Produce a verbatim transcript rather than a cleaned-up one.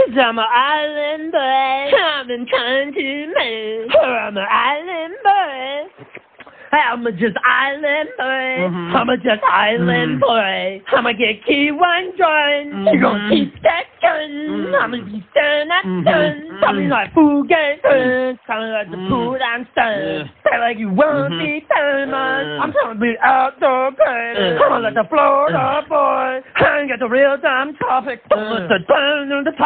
Cause I'm an island boy. I've been trying to make. I'm an island boy. I'm a just island boy. Mm-hmm. I'm a just island mm-hmm. boy. I'ma get key one joint. Mm-hmm. You gon' keep that gun. Mm-hmm. I'ma be staring at mm-hmm. gun. Tell me like food game. Tell me like the food I'm stirring. Say like you won't mm-hmm. be famous. Mm-hmm. I'm trying to be outdoor baby. Mm-hmm. I'm like the Florida boy. I ain't got the real time topic. Mm-hmm. The turn on the top.